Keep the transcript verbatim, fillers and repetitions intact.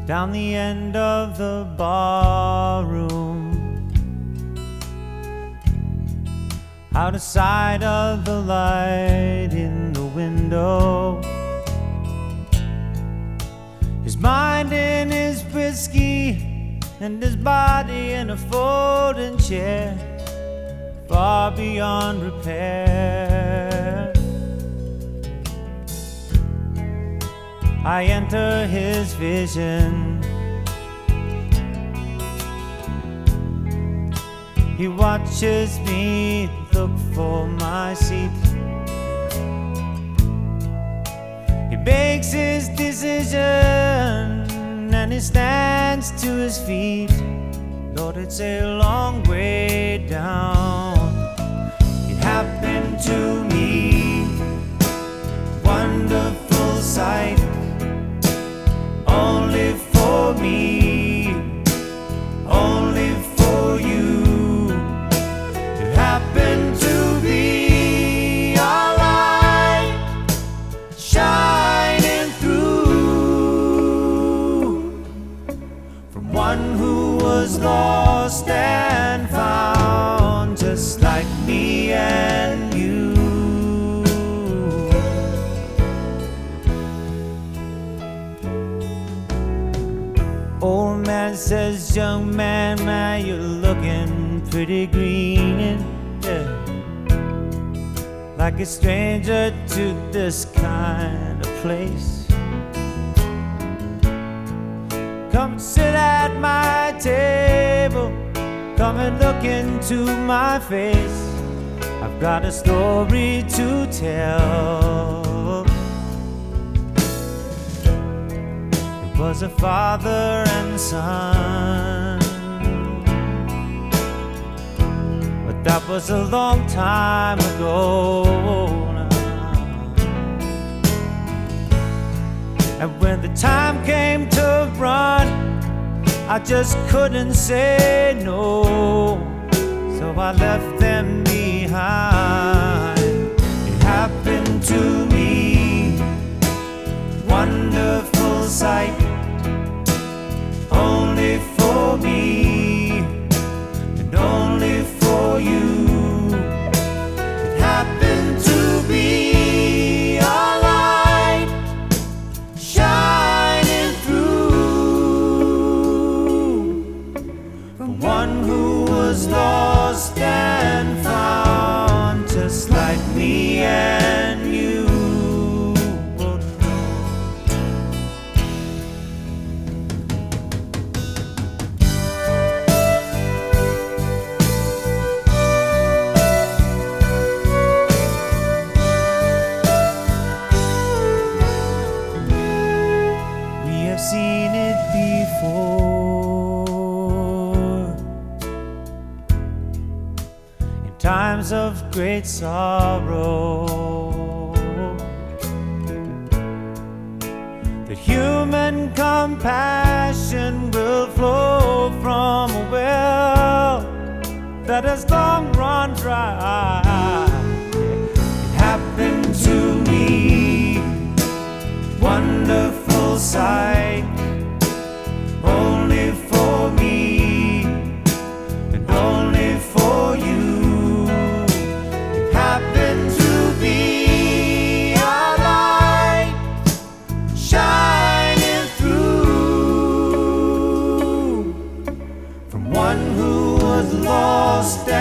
down the end of the barroom, out of sight of the light in the window, his mind in his whiskey and his body in a folding chair, far beyond repair. I enter his vision. He watches me look for my seat. He makes his decision and he stands to his feet. Lord, it's a long way down. It happened to me, wonderful sight, only for me, only for you. It happened to be our light shining through, from one who was lost and found, just like me and you. Old man says, young man, man, you're looking pretty green, yeah, like a stranger to this kind of place. Come sit at my table, come and look into my face. I've got a story to tell. It was a father and son, but that was a long time ago now. And when the time came to run, I just couldn't say no, so I left them behind. It happened to me, wonderful sight, only for me and only for you. It happened to be a light shining through, from one who was lost and found, just like me and you. Seen it before, in times of great sorrow, that human compassion will flow from a well that has long run dry. It happened to me, wonderful sight, only for me and only for you. It happened to be a light shining through, from one who was lost